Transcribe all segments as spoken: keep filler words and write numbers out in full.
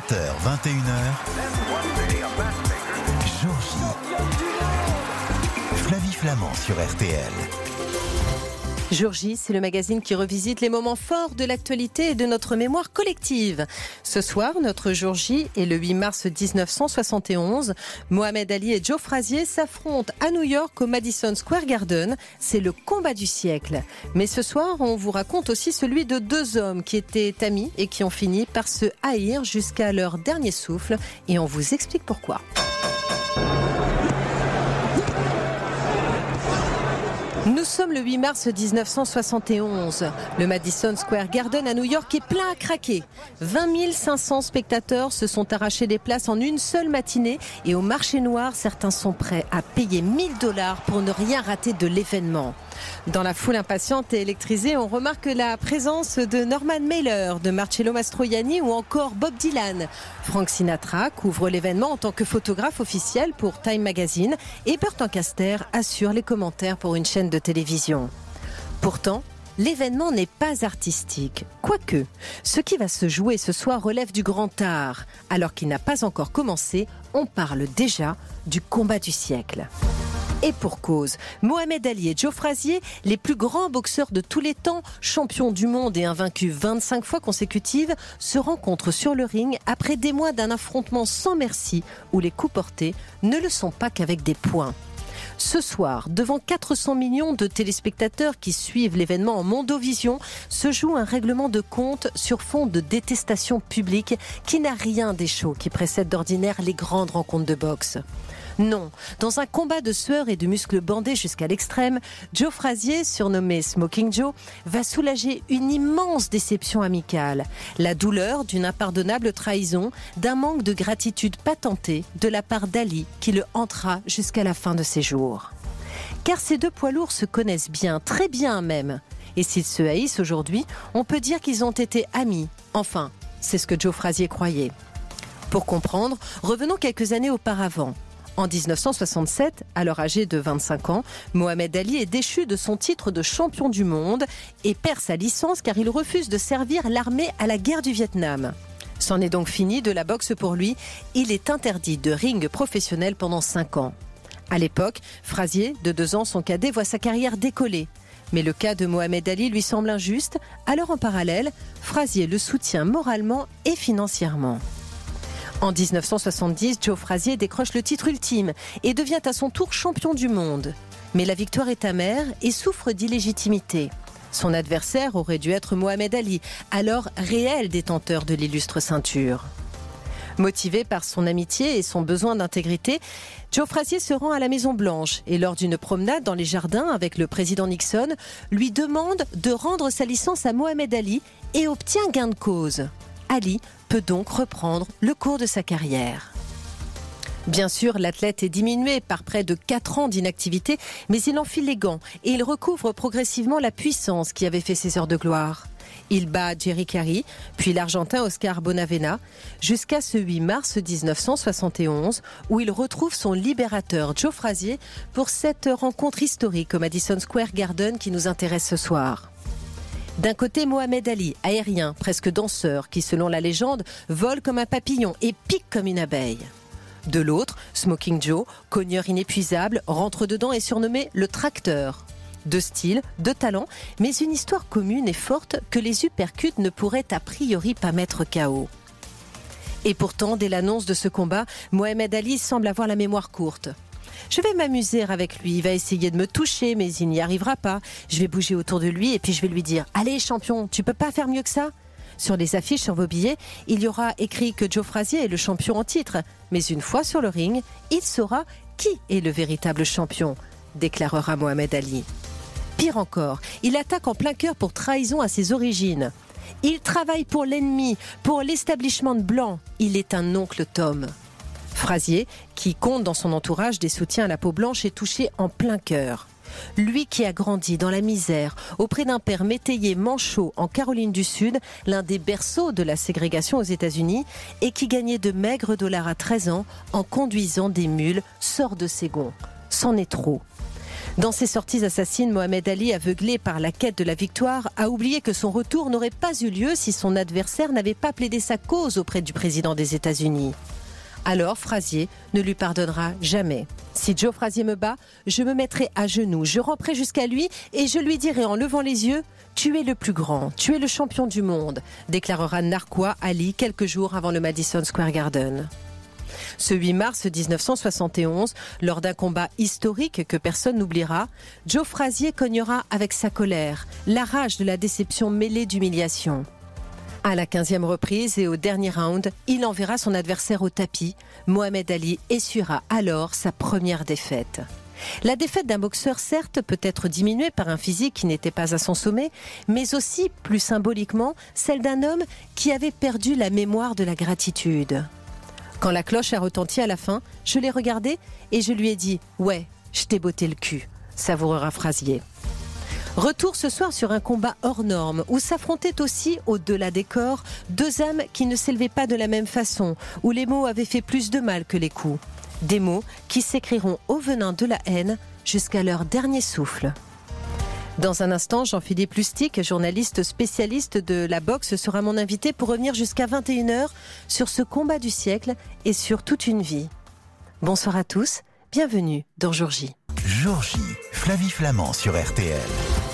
vingt heures, vingt et une heures, Jour J. Flavie Flamand sur R T L. Jour J, c'est le magazine qui revisite les moments forts de l'actualité et de notre mémoire collective. Ce soir, notre Jour J est le huit mars dix-neuf cent soixante et onze. Mohamed Ali et Joe Frazier s'affrontent à New York au Madison Square Garden. C'est le combat du siècle. Mais ce soir, on vous raconte aussi celui de deux hommes qui étaient amis et qui ont fini par se haïr jusqu'à leur dernier souffle. Et on vous explique pourquoi. Nous sommes le huit mars dix-neuf cent soixante et onze. Le Madison Square Garden à New York est plein à craquer. vingt mille cinq cents spectateurs se sont arrachés des places en une seule matinée et au marché noir, certains sont prêts à payer mille dollars pour ne rien rater de l'événement. Dans la foule impatiente et électrisée, on remarque la présence de Norman Mailer, de Marcello Mastroianni ou encore Bob Dylan. Frank Sinatra couvre l'événement en tant que photographe officiel pour Time Magazine et Burt Lancaster assure les commentaires pour une chaîne de télévision. Pourtant, l'événement n'est pas artistique. Quoique, ce qui va se jouer ce soir relève du grand art. Alors qu'il n'a pas encore commencé, on parle déjà du combat du siècle. Et pour cause, Mohamed Ali et Joe Frazier, les plus grands boxeurs de tous les temps, champions du monde et invaincus vingt-cinq fois consécutives, se rencontrent sur le ring après des mois d'un affrontement sans merci où les coups portés ne le sont pas qu'avec des poings. Ce soir, devant quatre cents millions de téléspectateurs qui suivent l'événement en mondovision, se joue un règlement de compte sur fond de détestation publique qui n'a rien des shows qui précèdent d'ordinaire les grandes rencontres de boxe. Non, dans un combat de sueur et de muscles bandés jusqu'à l'extrême, Joe Frazier, surnommé Smoking Joe, va soulager une immense déception amicale. La douleur d'une impardonnable trahison, d'un manque de gratitude patenté de la part d'Ali qui le hantera jusqu'à la fin de ses jours. Car ces deux poids lourds se connaissent bien, très bien même. Et s'ils se haïssent aujourd'hui, on peut dire qu'ils ont été amis. Enfin, c'est ce que Joe Frazier croyait. Pour comprendre, revenons quelques années auparavant. En dix-neuf cent soixante-sept, alors âgé de vingt-cinq ans, Mohamed Ali est déchu de son titre de champion du monde et perd sa licence car il refuse de servir l'armée à la guerre du Vietnam. C'en est donc fini de la boxe pour lui. Il est interdit de ring professionnel pendant cinq ans. À l'époque, Frazier, de deux ans, son cadet, voit sa carrière décoller. Mais le cas de Mohamed Ali lui semble injuste, alors en parallèle, Frazier le soutient moralement et financièrement. En dix-neuf cent soixante-dix, Joe Frazier décroche le titre ultime et devient à son tour champion du monde. Mais la victoire est amère et souffre d'illégitimité. Son adversaire aurait dû être Mohamed Ali, alors réel détenteur de l'illustre ceinture. Motivé par son amitié et son besoin d'intégrité, Joe Frazier se rend à la Maison-Blanche et lors d'une promenade dans les jardins avec le président Nixon, lui demande de rendre sa licence à Mohamed Ali et obtient gain de cause. Ali peut donc reprendre le cours de sa carrière. Bien sûr, l'athlète est diminué par près de quatre ans d'inactivité, mais il enfile les gants et il recouvre progressivement la puissance qui avait fait ses heures de gloire. Il bat Jerry Carey, puis l'Argentin Oscar Bonavena, jusqu'à ce huit mars dix-neuf cent soixante et onze, où il retrouve son libérateur Joe Frazier pour cette rencontre historique au Madison Square Garden qui nous intéresse ce soir. D'un côté, Mohamed Ali, aérien, presque danseur, qui selon la légende, vole comme un papillon et pique comme une abeille. De l'autre, Smoking Joe, cogneur inépuisable, rentre dedans et surnommé le tracteur. De style, de talent, mais une histoire commune et forte que les uppercuts ne pourraient a priori pas mettre K O. Et pourtant, dès l'annonce de ce combat, Mohamed Ali semble avoir la mémoire courte. Je vais m'amuser avec lui, il va essayer de me toucher, mais il n'y arrivera pas. Je vais bouger autour de lui et puis je vais lui dire « Allez champion, tu peux pas faire mieux que ça ?» Sur les affiches, sur vos billets, il y aura écrit que Joe Frazier est le champion en titre. Mais une fois sur le ring, il saura qui est le véritable champion, déclarera Mohamed Ali. Pire encore, il attaque en plein cœur pour trahison à ses origines. Il travaille pour l'ennemi, pour l'establishment blanc. Il est un oncle Tom. Frazier, qui compte dans son entourage des soutiens à la peau blanche, est touché en plein cœur. Lui qui a grandi dans la misère, auprès d'un père métayer manchot en Caroline du Sud, l'un des berceaux de la ségrégation aux États-Unis, et qui gagnait de maigres dollars à treize ans en conduisant des mules, sort de ses gonds. C'en est trop. Dans ses sorties assassines, Mohamed Ali, aveuglé par la quête de la victoire, a oublié que son retour n'aurait pas eu lieu si son adversaire n'avait pas plaidé sa cause auprès du président des États-Unis. Alors Frazier ne lui pardonnera jamais. Si Joe Frazier me bat, je me mettrai à genoux, je ramperai jusqu'à lui et je lui dirai en levant les yeux « Tu es le plus grand, tu es le champion du monde », déclarera Narquois Ali quelques jours avant le Madison Square Garden. Ce huit mars dix-neuf cent soixante et onze, lors d'un combat historique que personne n'oubliera, Joe Frazier cognera avec sa colère, la rage de la déception mêlée d'humiliation. À la quinzième reprise et au dernier round, il enverra son adversaire au tapis. Mohamed Ali essuiera alors sa première défaite. La défaite d'un boxeur, certes, peut être diminuée par un physique qui n'était pas à son sommet, mais aussi, plus symboliquement, celle d'un homme qui avait perdu la mémoire de la gratitude. Quand la cloche a retenti à la fin, je l'ai regardé et je lui ai dit « Ouais, je t'ai botté le cul », savourera Frazier. Retour ce soir sur un combat hors norme où s'affrontaient aussi, au-delà des corps, deux âmes qui ne s'élevaient pas de la même façon, où les mots avaient fait plus de mal que les coups. Des mots qui s'écriront au venin de la haine jusqu'à leur dernier souffle. Dans un instant, Jean-Philippe Lustig, journaliste spécialiste de la boxe, sera mon invité pour revenir jusqu'à vingt et une heures sur ce combat du siècle et sur toute une vie. Bonsoir à tous, bienvenue dans Jour J. Jour J, Flavie Flamand sur R T L.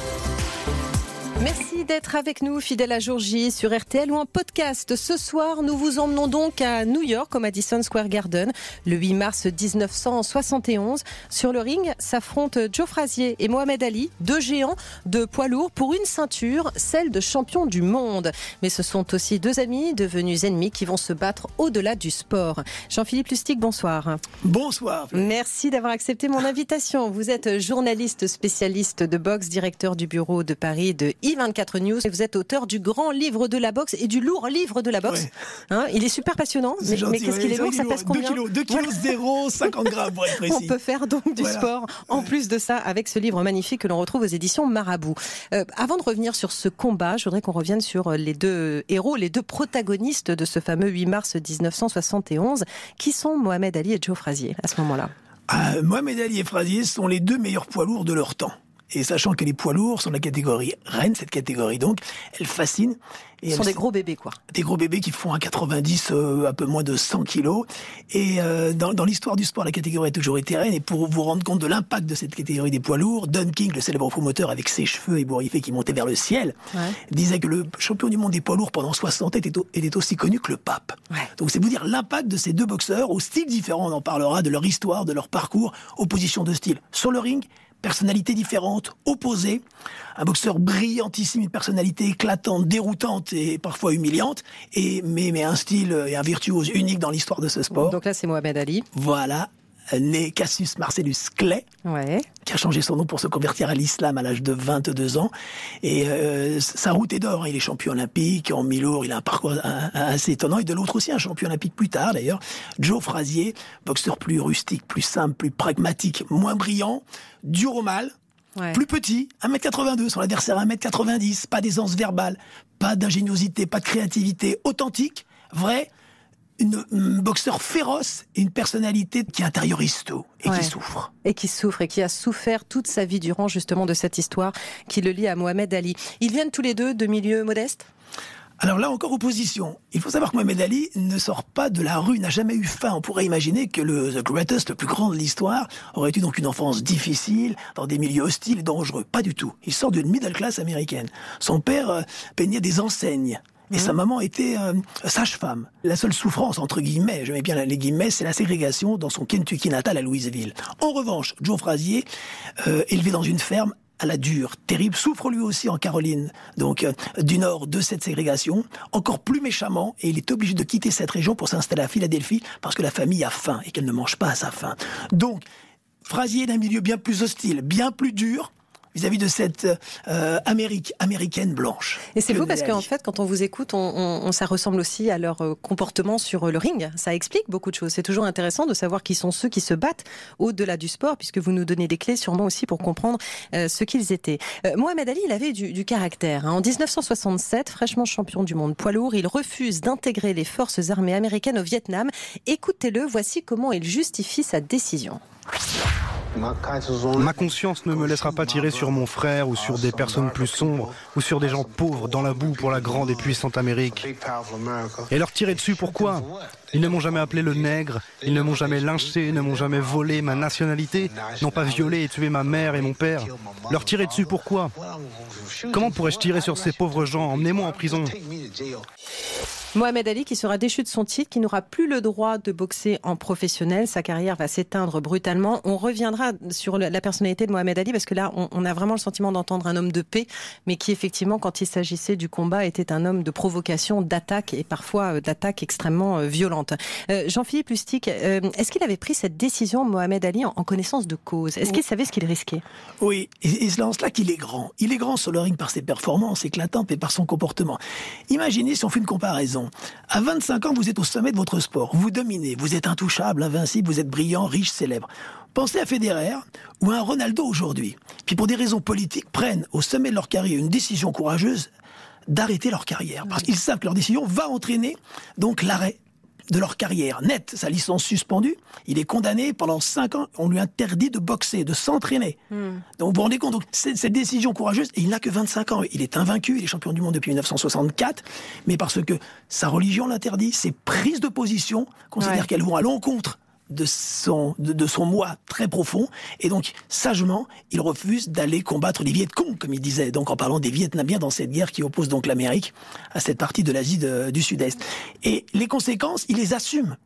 Merci d'être avec nous, fidèles à Jour J sur R T L ou en podcast. Ce soir, nous vous emmenons donc à New York, au Madison Square Garden, le huit mars dix-neuf cent soixante et onze. Sur le ring s'affrontent Joe Frazier et Mohamed Ali, deux géants de poids lourd pour une ceinture, celle de champion du monde. Mais ce sont aussi deux amis devenus ennemis qui vont se battre au-delà du sport. Jean-Philippe Lustig, bonsoir. Bonsoir. Merci d'avoir accepté mon invitation. Vous êtes journaliste spécialiste de boxe, directeur du bureau de Paris de I vingt-quatre News. Et vous êtes auteur du grand livre de la boxe et du lourd livre de la boxe. Ouais. Hein, il est super passionnant. Mais, mais qu'est-ce ouais, qu'il est lourd, ça pèse combien? deux kilos zéro, cinquante grammes pour être précis. On peut faire donc du voilà. sport en ouais. plus de ça avec ce livre magnifique que l'on retrouve aux éditions Marabout. Euh, avant de revenir sur ce combat, je voudrais qu'on revienne sur les deux héros, les deux protagonistes de ce fameux huit mars dix-neuf cent soixante et onze, qui sont Mohamed Ali et Joe Frazier à ce moment-là. Euh, Mohamed Ali et Frazier sont les deux meilleurs poids lourds de leur temps. Et sachant que les poids lourds sont la catégorie reine, cette catégorie donc, elle fascine. Ce sont des gros bébés, quoi. Des gros bébés qui font un quatre-vingt-dix, euh, un peu moins de cent kilos. Et euh, dans, dans l'histoire du sport, la catégorie a toujours été reine. Et pour vous rendre compte de l'impact de cette catégorie des poids lourds, Don King, le célèbre promoteur avec ses cheveux ébouriffés qui montaient vers le ciel, ouais. disait que le champion du monde des poids lourds pendant soixante ans était, était aussi connu que le pape. Ouais. Donc c'est vous dire l'impact de ces deux boxeurs, au style différent, on en parlera, de leur histoire, de leur parcours, opposition de style. Sur le ring, personnalités différentes, opposées. Un boxeur brillantissime, une personnalité éclatante, déroutante et parfois humiliante, et, mais, mais un style et un virtuose unique dans l'histoire de ce sport. Donc là, c'est Mohamed Ali. Voilà, né Cassius Marcellus Clay, ouais. qui a changé son nom pour se convertir à l'islam à l'âge de vingt-deux ans. Et euh, sa route est d'or, hein. Il est champion olympique, en mi-lourd, il a un parcours assez étonnant. Et de l'autre aussi, un champion olympique plus tard d'ailleurs, Joe Frazier, boxeur plus rustique, plus simple, plus pragmatique, moins brillant, dur au mal, ouais. plus petit, un mètre quatre-vingt-deux, son adversaire un mètre quatre-vingt-dix, pas d'aisance verbale, pas d'ingéniosité, pas de créativité, authentique, vrai, une, un boxeur féroce et une personnalité qui intériorise tout et ouais. qui souffre. Et qui souffre et qui a souffert toute sa vie durant justement de cette histoire qui le lie à Mohamed Ali. Ils viennent tous les deux de milieux modestes ? Alors là, encore opposition. Il faut savoir que Mohamed Ali ne sort pas de la rue, n'a jamais eu faim. On pourrait imaginer que le The Greatest, le plus grand de l'histoire, aurait eu donc une enfance difficile, dans des milieux hostiles et dangereux. Pas du tout. Il sort d'une middle class américaine. Son père euh, peignait des enseignes. Et mmh. sa maman était euh, sage-femme. La seule souffrance, entre guillemets, je mets bien les guillemets, c'est la ségrégation dans son Kentucky natal à Louisville. En revanche, Joe Frazier, euh, élevé dans une ferme, à la dure, terrible, souffre lui aussi en Caroline, donc euh, du nord de cette ségrégation, encore plus méchamment, et il est obligé de quitter cette région pour s'installer à Philadelphie parce que la famille a faim et qu'elle ne mange pas à sa faim. Donc, Frazier est d'un milieu bien plus hostile, bien plus dur, vis-à-vis de cette euh, Amérique américaine blanche. Et c'est beau parce qu'en fait, quand on vous écoute, on, on, on, ça ressemble aussi à leur comportement sur le ring. Ça explique beaucoup de choses. C'est toujours intéressant de savoir qui sont ceux qui se battent au-delà du sport, puisque vous nous donnez des clés sûrement aussi pour comprendre euh, ce qu'ils étaient. Euh, Mohamed Ali, il avait du, du caractère. Hein. En dix-neuf cent soixante-sept, fraîchement champion du monde poids lourd, il refuse d'intégrer les forces armées américaines au Vietnam. Écoutez-le, voici comment il justifie sa décision. Ma conscience ne me laissera pas tirer sur mon frère ou sur des personnes plus sombres ou sur des gens pauvres dans la boue pour la grande et puissante Amérique. Et leur tirer dessus, pourquoi ? Ils ne m'ont jamais appelé le nègre, ils ne m'ont jamais lynché, ne m'ont jamais volé ma nationalité, n'ont pas violé et tué ma mère et mon père. Leur tirer dessus, pourquoi ? Comment pourrais-je tirer sur ces pauvres gens ? Emmenez-moi en prison. Mohamed Ali qui sera déchu de son titre, qui n'aura plus le droit de boxer en professionnel. Sa carrière va s'éteindre brutalement. On reviendra sur la personnalité de Mohamed Ali parce que là, on, on a vraiment le sentiment d'entendre un homme de paix, mais qui effectivement, quand il s'agissait du combat, était un homme de provocation, d'attaque et parfois d'attaque extrêmement violente. Euh, Jean-Philippe Lustig, euh, est-ce qu'il avait pris cette décision, Mohamed Ali, en, en connaissance de cause ? Est-ce qu'il savait ce qu'il risquait ? Oui, et c'est en cela qu'il est grand. Il est grand sur le ring par ses performances éclatantes et par son comportement. Imaginez si on fait une comparaison. À vingt-cinq ans, vous êtes au sommet de votre sport. Vous dominez, vous êtes intouchable, invincible, vous êtes brillant, riche, célèbre. Pensez à Federer ou à un Ronaldo aujourd'hui, qui pour des raisons politiques prennent au sommet de leur carrière une décision courageuse d'arrêter leur carrière. Parce qu'ils savent que leur décision va entraîner donc l'arrêt de leur carrière nette, sa licence suspendue. Il est condamné pendant cinq ans. On lui interdit de boxer, de s'entraîner. Mm. Donc vous vous rendez compte, donc, cette décision courageuse, et il n'a que vingt-cinq ans. Il est invaincu, il est champion du monde depuis dix-neuf cent soixante-quatre, mais parce que sa religion l'interdit, ses prises de position considèrent ouais. qu'elles vont à l'encontre de son, de, de son moi très profond, et donc sagement il refuse d'aller combattre les Viet Cong, comme il disait, donc en parlant des Vietnamiens dans cette guerre qui oppose donc l'Amérique à cette partie de l'Asie de, du Sud-Est. Et les conséquences, il les assume.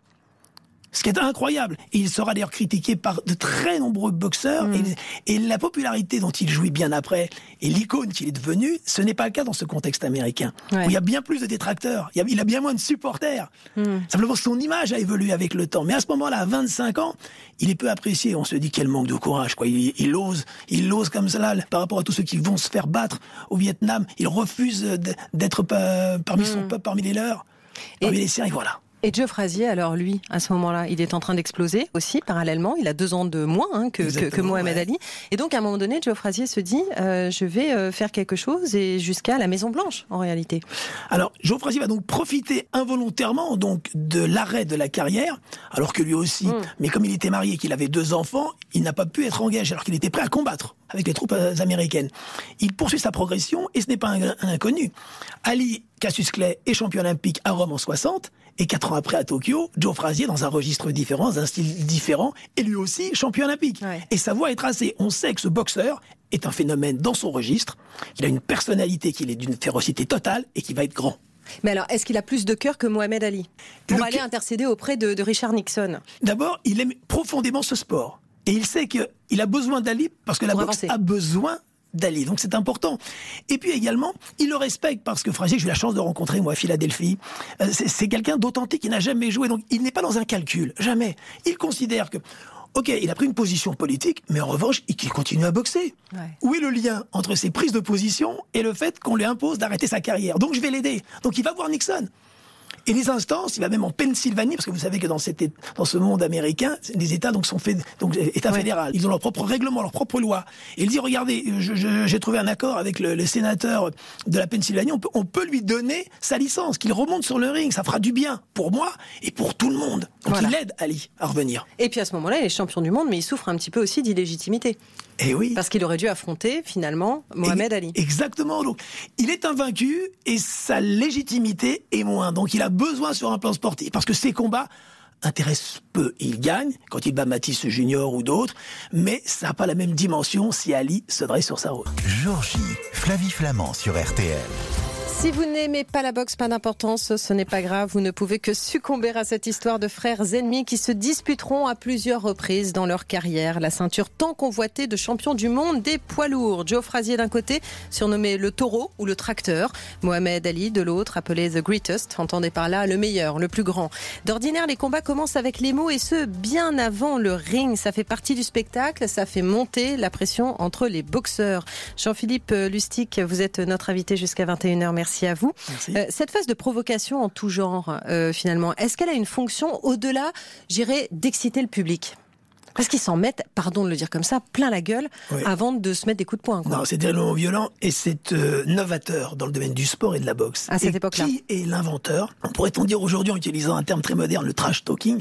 Ce qui est incroyable. Et il sera d'ailleurs critiqué par de très nombreux boxeurs. Mmh. Et, et la popularité dont il jouit bien après, et l'icône qu'il est devenu, ce n'est pas le cas dans ce contexte américain. Ouais. Où il y a bien plus de détracteurs. Il, y a, il a bien moins de supporters. Mmh. Simplement, son image a évolué avec le temps. Mais à ce moment-là, à vingt-cinq ans, il est peu apprécié. On se dit quel manque de courage, quoi. Il, il ose, il ose comme cela par rapport à tous ceux qui vont se faire battre au Vietnam. Il refuse d'être parmi mmh. son peuple, parmi les leurs, parmi et... les siens, et voilà. Et Joe Frazier, alors lui, à ce moment-là, il est en train d'exploser aussi, parallèlement. Il a deux ans de moins hein, que, que, que Mohamed ouais. Ali. Et donc, à un moment donné, Joe Frazier se dit euh, je vais euh, faire quelque chose, et jusqu'à la Maison-Blanche, en réalité. Alors, Joe Frazier va donc profiter involontairement donc, de l'arrêt de la carrière, alors que lui aussi, mmh. mais comme il était marié et qu'il avait deux enfants, il n'a pas pu être engagé, alors qu'il était prêt à combattre avec les troupes américaines. Il poursuit sa progression, et ce n'est pas un, un inconnu. Ali Cassius Clay est champion olympique à Rome en soixante, et quatre ans après à Tokyo, Joe Frazier, dans un registre différent, dans un style différent, est lui aussi champion olympique. Ouais. Et sa voie est tracée. On sait que ce boxeur est un phénomène dans son registre, qu'il a une personnalité, qu'il est d'une férocité totale et qu'il va être grand. Mais alors, est-ce qu'il a plus de cœur que Mohamed Ali pour Le aller que... intercéder auprès de, de Richard Nixon ? D'abord, il aime profondément ce sport. Et il sait qu'il a besoin d'Ali parce que la pour boxe avancer. a besoin d'Ali, donc c'est important. Et puis également, il le respecte parce que Frazier, j'ai eu la chance de rencontrer moi à Philadelphie, euh, c'est, c'est quelqu'un d'authentique qui n'a jamais joué, donc il n'est pas dans un calcul, jamais. Il considère que, ok, il a pris une position politique, mais en revanche, il continue à boxer. Ouais. Où est le lien entre ses prises de position et le fait qu'on lui impose d'arrêter sa carrière ? Donc je vais l'aider. Donc il va voir Nixon. Et les instances, il va même en Pennsylvanie, parce que vous savez que dans, cette, dans ce monde américain, les États donc, sont faits, donc États ouais. fédéraux. Ils ont leur propre règlement, leur propre loi. Et il dit, regardez, je, je, j'ai trouvé un accord avec le, le sénateur de la Pennsylvanie, on peut, on peut lui donner sa licence, qu'il remonte sur le ring, ça fera du bien pour moi et pour tout le monde. Donc voilà. Il aide Ali à revenir. Et puis à ce moment-là, il est champion du monde, mais il souffre un petit peu aussi d'illégitimité. Et oui. Parce qu'il aurait dû affronter, finalement, Mohamed et, Ali. Exactement. Donc, il est invaincu et sa légitimité est moins. Donc, il a besoin sur un plan sportif. Parce que ses combats intéressent peu. Il gagne quand il bat Matisse Junior ou d'autres. Mais ça n'a pas la même dimension si Ali se dresse sur sa route. Jour J, Flavie Flamand sur R T L. Si vous n'aimez pas la boxe, pas d'importance, ce n'est pas grave. Vous ne pouvez que succomber à cette histoire de frères ennemis qui se disputeront à plusieurs reprises dans leur carrière. La ceinture tant convoitée de champion du monde des poids lourds. Joe Frazier d'un côté, surnommé le taureau ou le tracteur. Mohamed Ali de l'autre, appelé The Greatest. Entendez par là le meilleur, le plus grand. D'ordinaire, les combats commencent avec les mots et ce, bien avant le ring. Ça fait partie du spectacle, ça fait monter la pression entre les boxeurs. Jean-Philippe Lustig, vous êtes notre invité jusqu'à vingt et une heures. Merci. Merci à vous. Merci. Euh, cette phase de provocation en tout genre, euh, finalement, est-ce qu'elle a une fonction au-delà, j'irais, d'exciter le public ? Parce qu'ils s'en mettent, pardon de le dire comme ça, plein la gueule oui. avant de se mettre des coups de poing. Quoi. Non, c'est tellement violent et c'est euh, novateur dans le domaine du sport et de la boxe. À cette et époque-là. Qui est l'inventeur ? On pourrait-on dire aujourd'hui, en utilisant un terme très moderne, le trash talking ?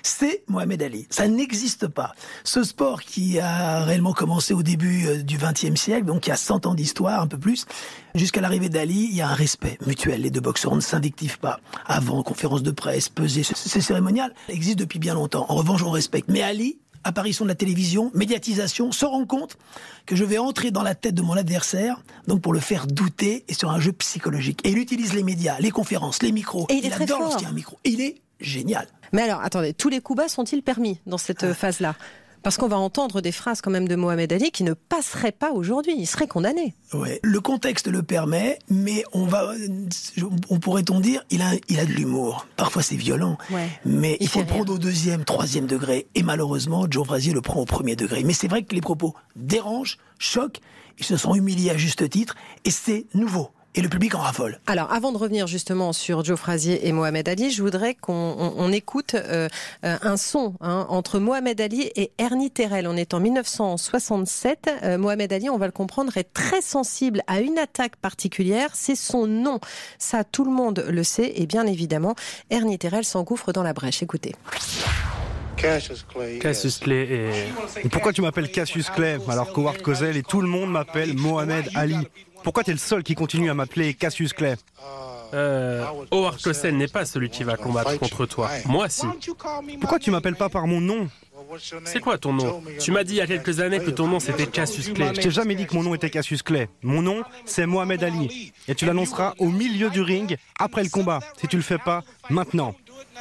c'est Mohamed Ali. Ça n'existe pas. Ce sport qui a réellement commencé au début du vingtième siècle, donc il y a cent ans d'histoire, un peu plus, jusqu'à l'arrivée d'Ali, il y a un respect mutuel. Les deux boxeurs ne s'invectivent pas. Avant, conférence de presse, pesée, c'est cérémonial, existe depuis bien longtemps. En revanche, on respecte. Mais Ali, apparition de la télévision, médiatisation, se rend compte que je vais entrer dans la tête de mon adversaire, donc pour le faire douter, et sur un jeu psychologique. Et il utilise les médias, les conférences, les micros. Et il, il est adore très fort. Lorsqu'il y a un micro. Et il est génial. Mais alors, attendez, tous les coups bas sont-ils permis dans cette ah. phase-là ? Parce qu'on va entendre des phrases quand même de Mohamed Ali qui ne passeraient pas aujourd'hui, il serait condamné. Ouais, le contexte le permet, mais on va, on pourrait-on dire, il a, il a de l'humour. Parfois c'est violent, ouais, mais il, il faut le prendre au deuxième, troisième degré. Et malheureusement, Joe Frazier le prend au premier degré. Mais c'est vrai que les propos dérangent, choquent, ils se sont humiliés à juste titre, et c'est nouveau. Et le public en raffole. Alors, avant de revenir justement sur Joe Frazier et Mohamed Ali, je voudrais qu'on on, on écoute euh, un son hein, entre Mohamed Ali et Ernie Terrell. On est en mille neuf cent soixante-sept. Euh, Mohamed Ali, on va le comprendre, est très sensible à une attaque particulière. C'est son nom. Ça, tout le monde le sait. Et bien évidemment, Ernie Terrell s'engouffre dans la brèche. Écoutez. Cassius Clay. Cassius Clay et... Pourquoi tu m'appelles Cassius Clay alors qu'Howard Cosell et tout le monde m'appelle Mohamed Ali? Pourquoi t'es le seul qui continue à m'appeler Cassius Clay? Euh, Howard Cosell n'est pas celui qui va combattre contre toi. Moi, si. Pourquoi tu m'appelles pas par mon nom? C'est quoi ton nom? Tu m'as dit il y a quelques années que ton nom c'était Cassius Clay. Je t'ai jamais dit que mon nom était Cassius Clay. Mon nom, c'est Mohamed Ali. Et tu l'annonceras au milieu du ring, après le combat. Si tu le fais pas, maintenant.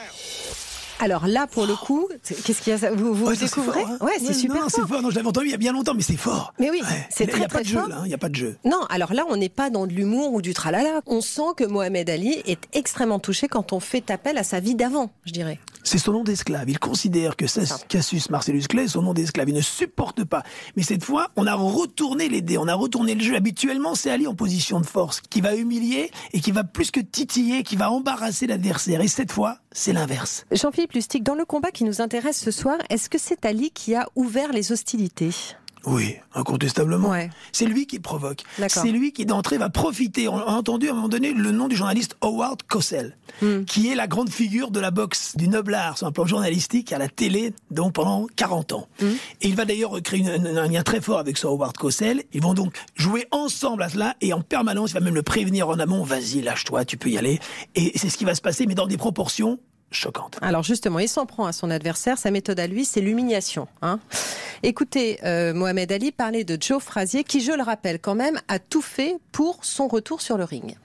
Alors là, pour le coup, qu'est-ce qu'il y a? Vous, vous ouais, découvrez fort, hein. Ouais, c'est ouais, super non, non, fort. C'est fort. Non, je l'avais entendu il y a bien longtemps, mais c'est fort. Mais oui, ouais. c'est très, très fort. Il n'y a pas de jeu. Non, alors là, on n'est pas dans de l'humour ou du tralala. On sent que Mohamed Ali est extrêmement touché quand on fait appel à sa vie d'avant, je dirais. C'est son nom d'esclave. Il considère que c'est Cassius Marcellus Clay, son nom d'esclave. Il ne supporte pas. Mais cette fois, on a retourné les dés, on a retourné le jeu. Habituellement, c'est Ali en position de force qui va humilier et qui va plus que titiller, qui va embarrasser l'adversaire. Et cette fois, c'est l'inverse. Jean-Philippe Lustig, dans le combat qui nous intéresse ce soir, est-ce que c'est Ali qui a ouvert les hostilités ? Oui, incontestablement. Ouais. C'est lui qui provoque. D'accord. C'est lui qui, d'entrée, va profiter. On a entendu à un moment donné le nom du journaliste Howard Cosell, mm. qui est la grande figure de la boxe, du noble art, sur un plan journalistique, à la télé, donc pendant quarante ans. Mm. Et il va d'ailleurs créer une, une, un lien très fort avec ce Howard Cosell. Ils vont donc jouer ensemble à cela, et en permanence, il va même le prévenir en amont, vas-y, lâche-toi, tu peux y aller. Et c'est ce qui va se passer, mais dans des proportions choquante. Alors justement, il s'en prend à son adversaire. Sa méthode à lui, c'est l'humiliation. Hein. Écoutez, euh, Mohamed Ali parlait de Joe Frazier, qui, je le rappelle quand même, a tout fait pour son retour sur le ring.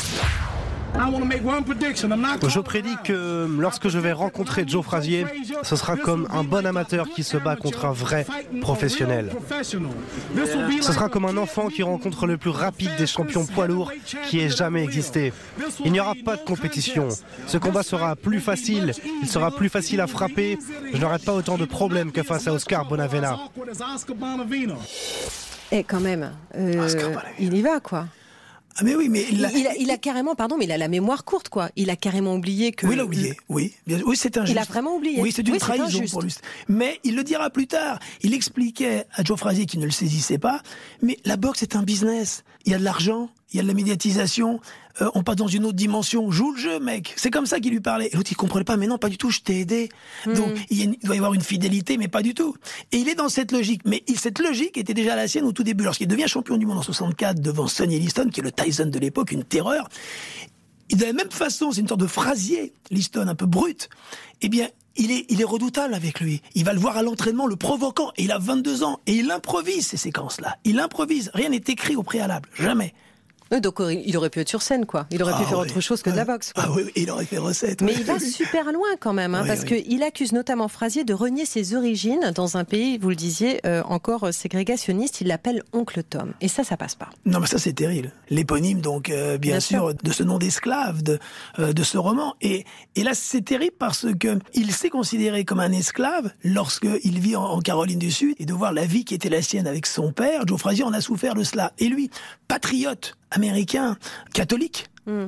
Je prédis que lorsque je vais rencontrer Joe Frazier, ce sera comme un bon amateur qui se bat contre un vrai professionnel. Ce sera comme un enfant qui rencontre le plus rapide des champions poids lourds qui ait jamais existé. Il n'y aura pas de compétition. Ce combat sera plus facile, il sera plus facile à frapper. Je n'aurai pas autant de problèmes que face à Oscar Bonavena. Et quand même, euh, il y va quoi. Ah mais oui, mais il a, il, a, il a carrément, pardon, mais il a la mémoire courte, quoi. Il a carrément oublié que. Oui, il a oublié. Oui, bien, oui, c'est injuste. Il a vraiment oublié. Oui, c'est une oui, trahison pour lui. Mais il le dira plus tard. Il expliquait à Joe Frazier qui ne le saisissait pas. Mais la boxe est un business. Il y a de l'argent, il y a de la médiatisation. Euh, on passe dans une autre dimension. Joue le jeu, mec. C'est comme ça qu'il lui parlait. Et l'autre, il comprenait pas. Mais non, pas du tout. Je t'ai aidé. Mmh. Donc, il, y a, il doit y avoir une fidélité, mais pas du tout. Et il est dans cette logique. Mais il, cette logique était déjà la sienne au tout début. Lorsqu'il devient champion du monde en soixante-quatre devant Sonny Liston, qui est le Tyson de l'époque, une terreur. Et de la même façon, c'est une sorte de Frazier, Liston, un peu brut. Eh bien, il est, il est redoutable avec lui. Il va le voir à l'entraînement, le provoquant. Et il a vingt-deux ans. Et il improvise ces séquences-là. Il improvise. Rien n'est écrit au préalable. Jamais. Donc il aurait pu être sur scène, quoi. Il aurait ah, pu faire oui. autre chose que de la boxe. Quoi. Ah oui, il aurait fait recette. Mais oui. il va super loin quand même, hein, oui, parce oui. qu'il accuse notamment Frazier de renier ses origines dans un pays, vous le disiez, euh, encore ségrégationniste. Il l'appelle Oncle Tom. Et ça, ça passe pas. Non, mais ça, c'est terrible. L'éponyme, donc, euh, bien, bien sûr, sûr, de ce nom d'esclave, de, euh, de ce roman. Et, et là, c'est terrible parce que il s'est considéré comme un esclave lorsqu'il vit en, en Caroline du Sud, et de voir la vie qui était la sienne avec son père. Joe Frazier en a souffert de cela. Et lui, patriote américain, catholique, mm.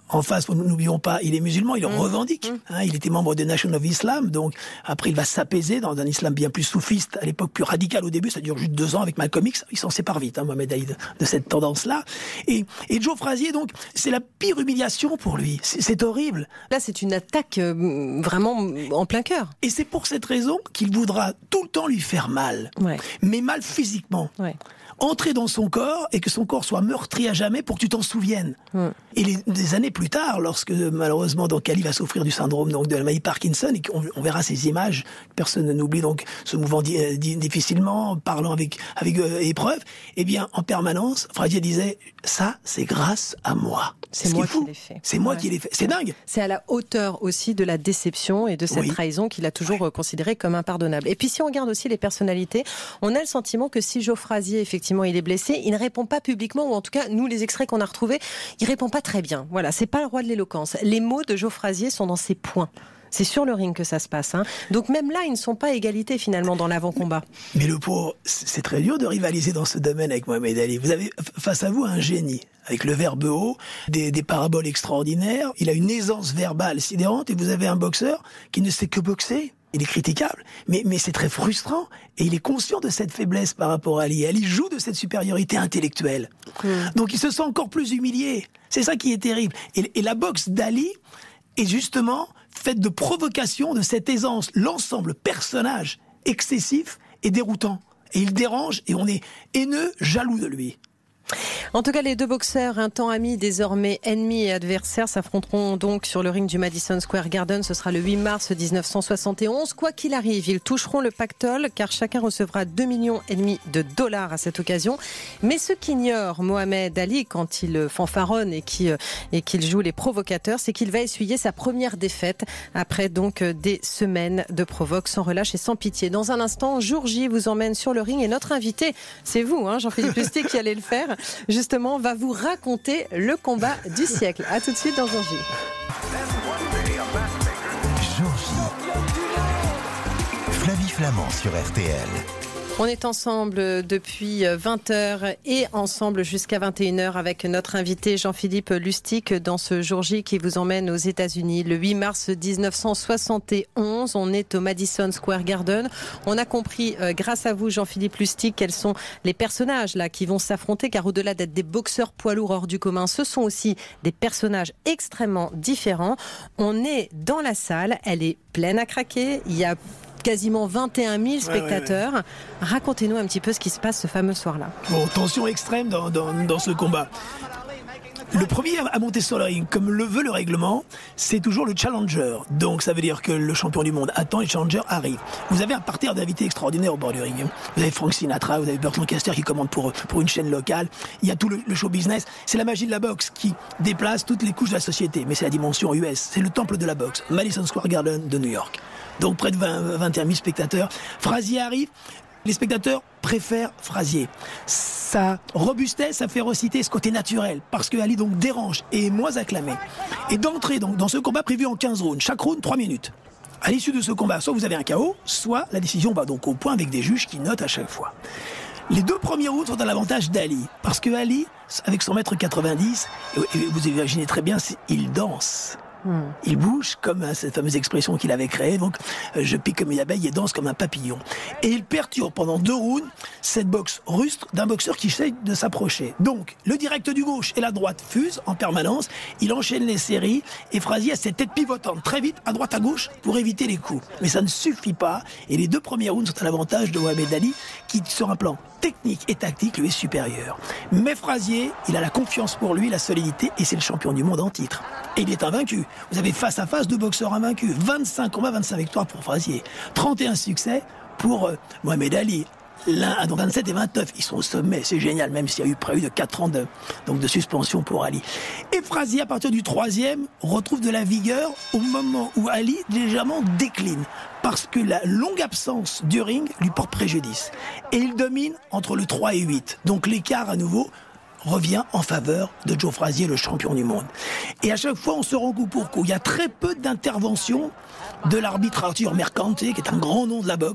En face, n'oublions pas, il est musulman, il le mmh. revendique. Mmh. Hein, il était membre de Nation of Islam, donc après il va s'apaiser dans un islam bien plus soufiste, à l'époque plus radical au début, ça dure juste deux ans avec Malcolm X, il s'en sépare vite, hein, Mohamed Ali, de, de cette tendance-là. Et, et Joe Frazier, donc, c'est la pire humiliation pour lui, c'est, c'est horrible. Là, c'est une attaque euh, vraiment en plein cœur. Et c'est pour cette raison qu'il voudra tout le temps lui faire mal, ouais. mais mal physiquement. Ouais. Entrer dans son corps et que son corps soit meurtri à jamais pour que tu t'en souviennes. Mm. Et les, des années plus tard, lorsque malheureusement donc Ali va souffrir du syndrome donc de la maladie Parkinson et qu'on on verra ces images, personne n'oublie donc se mouvant di, di, difficilement, parlant avec avec euh, épreuve, eh bien en permanence, Frazier disait ça c'est grâce à moi. C'est moi qui l'ai fait. C'est moi ouais. qui l'ai fait. C'est dingue. C'est à la hauteur aussi de la déception et de cette oui. trahison qu'il a toujours ouais. considérée comme impardonnable. Et puis si on regarde aussi les personnalités, on a le sentiment que si Joe Frazier effectivement il est blessé, il ne répond pas publiquement, ou en tout cas nous les extraits qu'on a retrouvés, il répond pas très bien. Voilà, c'est pas le roi de l'éloquence. Les mots de Joe Frazier sont dans ses points. C'est sur le ring que ça se passe. Hein. Donc même là, ils ne sont pas à égalité finalement dans l'avant-combat. Mais le pauvre, c'est très dur de rivaliser dans ce domaine avec Mohamed Ali. Vous avez face à vous un génie, avec le verbe haut, des, des paraboles extraordinaires, il a une aisance verbale sidérante, et vous avez un boxeur qui ne sait que boxer. Il est critiquable, mais, mais c'est très frustrant. Et il est conscient de cette faiblesse par rapport à Ali. Ali joue de cette supériorité intellectuelle. Mmh. Donc il se sent encore plus humilié. C'est ça qui est terrible. Et, et la boxe d'Ali est justement faite de provocation, de cette aisance. L'ensemble personnage excessif et déroutant. Et il dérange et on est haineux, jaloux de lui. En tout cas, les deux boxeurs, un temps amis, désormais ennemis et adversaires, s'affronteront donc sur le ring du Madison Square Garden. Ce sera le huit mars dix-neuf cent soixante et onze. Quoi qu'il arrive, ils toucheront le pactole car chacun recevra deux millions et demi de dollars à cette occasion. Mais ce qu'ignore Mohamed Ali quand il fanfaronne et qu'il et qu'il joue les provocateurs, c'est qu'il va essuyer sa première défaite après donc des semaines de provoque sans relâche et sans pitié. Dans un instant, Jour J vous emmène sur le ring et notre invité, c'est vous, hein, Jean-Philippe Lustig, qui allez le faire. Justement, va vous raconter le combat du siècle. À tout de suite dans Jour J. Jour J. Flavie Flamand sur R T L. On est ensemble depuis vingt heures et ensemble jusqu'à vingt et une heures avec notre invité Jean-Philippe Lustig dans ce Jour J qui vous emmène aux États-Unis. Le huit mars dix-neuf cent soixante et onze, on est au Madison Square Garden. On a compris, euh, grâce à vous Jean-Philippe Lustig, quels sont les personnages là qui vont s'affronter, car au-delà d'être des boxeurs poids lourds hors du commun, ce sont aussi des personnages extrêmement différents. On est dans la salle, elle est pleine à craquer, il y a quasiment vingt et un mille spectateurs. Ouais, ouais, ouais. Racontez-nous un petit peu ce qui se passe ce fameux soir-là. Bon, tension extrême dans, dans, dans ce combat. Le premier à monter sur le ring, comme le veut le règlement, c'est toujours le challenger. Donc ça veut dire que le champion du monde attend et le challenger arrive. Vous avez un parterre d'invités extraordinaires au bord du ring. Vous avez Frank Sinatra, vous avez Burt Lancaster qui commande pour, pour une chaîne locale. Il y a tout le, le show business. C'est la magie de la boxe qui déplace toutes les couches de la société. Mais c'est la dimension U S. C'est le temple de la boxe. Madison Square Garden de New York. Donc près de vingt, vingt et un mille spectateurs. Frazier arrive. Les spectateurs préfèrent Frazier. Sa robustesse, sa férocité, ce côté naturel, parce que Ali donc dérange et est moins acclamé. Et d'entrer donc dans ce combat prévu en quinze rounds, chaque round trois minutes. À l'issue de ce combat, soit vous avez un K O, soit la décision va donc au point avec des juges qui notent à chaque fois. Les deux premiers rounds sont à l'avantage d'Ali, parce que Ali, avec son mètre quatre-vingt-dix, et vous imaginez très bien, il danse. Hmm. Il bouge comme hein, cette fameuse expression qu'il avait créée, donc euh, je pique comme une abeille et danse comme un papillon. Et il perturbe pendant deux rounds cette boxe rustre d'un boxeur qui essaie de s'approcher. Donc le direct du gauche et la droite fusent en permanence, il enchaîne les séries et Frazier a cette tête pivotante très vite à droite à gauche pour éviter les coups. Mais ça ne suffit pas et les deux premiers rounds sont à l'avantage de Mohamed Ali qui sur un plan technique et tactique lui est supérieur. Mais Frazier, il a la confiance pour lui, la solidité et c'est le champion du monde en titre. Et il est invaincu. Vous avez face à face deux boxeurs invaincus. vingt-cinq combats, vingt-cinq victoires pour Frazier. trente et un succès pour euh, Mohamed Ali. L'un, donc vingt-sept et vingt-neuf, ils sont au sommet, c'est génial, même s'il y a eu près de quatre ans de, donc de suspension pour Ali. Et Frazier, à partir du troisième, retrouve de la vigueur au moment où Ali légèrement décline. Parce que la longue absence du ring lui porte préjudice. Et il domine entre le trois et huit. Donc l'écart à nouveau revient en faveur de Joe Frazier, le champion du monde. Et à chaque fois, on se rend coup pour coup. Il y a très peu d'interventions de l'arbitre Arthur Mercante, qui est un grand nom de la boxe.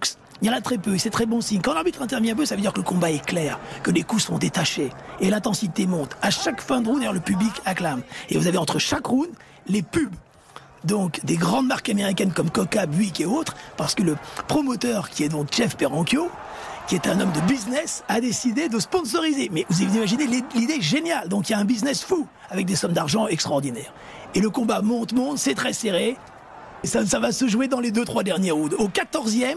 Il y en a très peu et c'est très bon signe. Quand l'arbitre intervient un peu, ça veut dire que le combat est clair, que les coups sont détachés et l'intensité monte. À chaque fin de round, d'ailleurs, le public acclame. Et vous avez entre chaque round les pubs. Donc des grandes marques américaines comme Coca, Buick et autres, parce que le promoteur qui est donc Jeff Peranchio, qui est un homme de business, a décidé de sponsoriser. Mais vous imaginez l'idée géniale. Donc il y a un business fou avec des sommes d'argent extraordinaires. Et le combat monte, monte, c'est très serré. Et ça, ça va se jouer dans les deux, trois derniers rounds. Au quatorzième,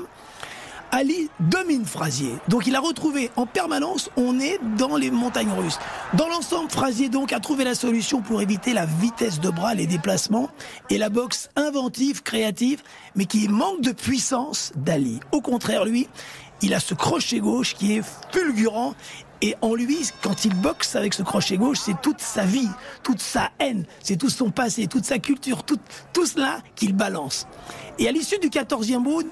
Ali domine Frazier. Donc il a retrouvé en permanence, on est dans les montagnes russes. Dans l'ensemble, Frazier donc a trouvé la solution pour éviter la vitesse de bras, les déplacements et la boxe inventive, créative, mais qui manque de puissance d'Ali. Au contraire, lui, il a ce crochet gauche qui est fulgurant. Et en lui, quand il boxe avec ce crochet gauche, c'est toute sa vie, toute sa haine, c'est tout son passé, toute sa culture, tout, tout cela qu'il balance. Et à l'issue du quatorzième round,